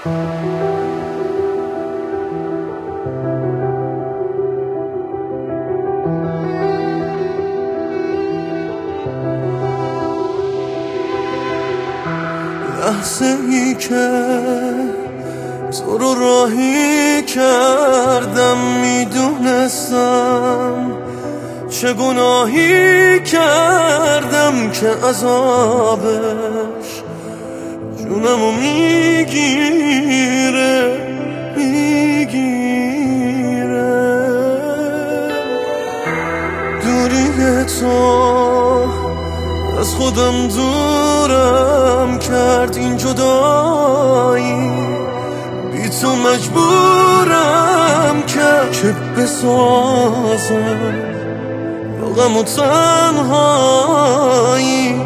لحظه ای که تو رو راهی کردم میدونستم چه گناهی کردم که عذابش جونمو میگیره دوری تو از خودم دورم کرد، این جدایی بی تو مجبورم کرد که بسازم با غم و تنهایی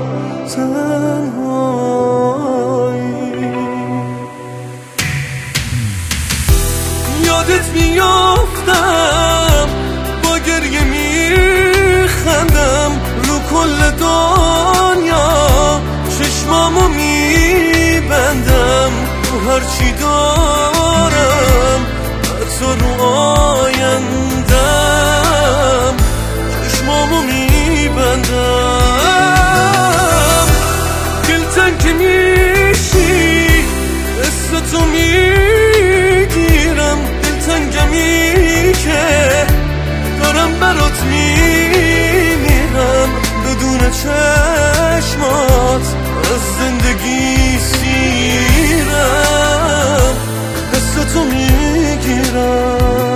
یادت میافتم با گریه میخندم رو کل دنیا، چشمامو میبندم رو هرچی دارم، حتی رو آیندم چشمامو میبندم. دلتنگ که میشی قصه تو میگیرم، دلتنگمی که دارم برات میمیرم، بدون چشمات از زندگی سیرم، حس تو میگیرم.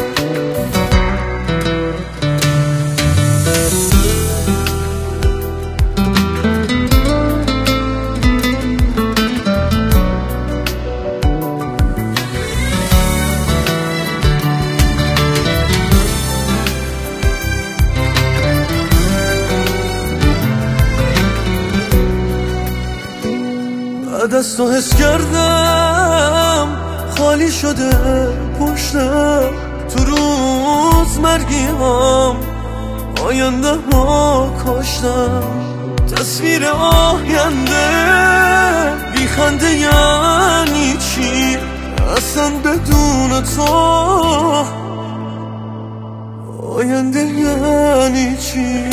بعد از تو حس کردم خالی شده پشتم، تو روز مرگیام آینده ها کاشتم، تصویر آینده بی خنده یعنی چی اصلا بدون تو، آینده یعنی چی؟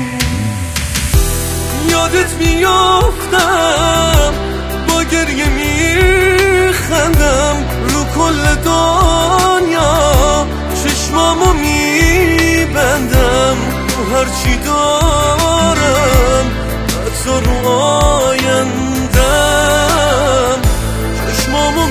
یادت میافتم با گریه میخندم رو کل دنیا، چشمامو میبندم رو هرچی دارم، حتی رو آیندم چشمامو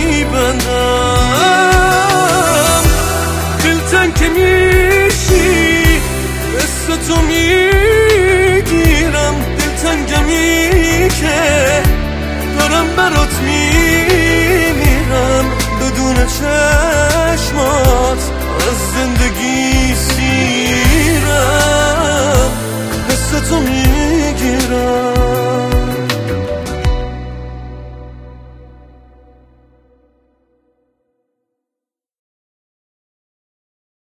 میبندم. دلتنگ که میشی قصه تو میگیرم، دلتنگمی که دارم برات میمیرم، بدون چشمات از زندگی سیرم، حس تو میگیرم.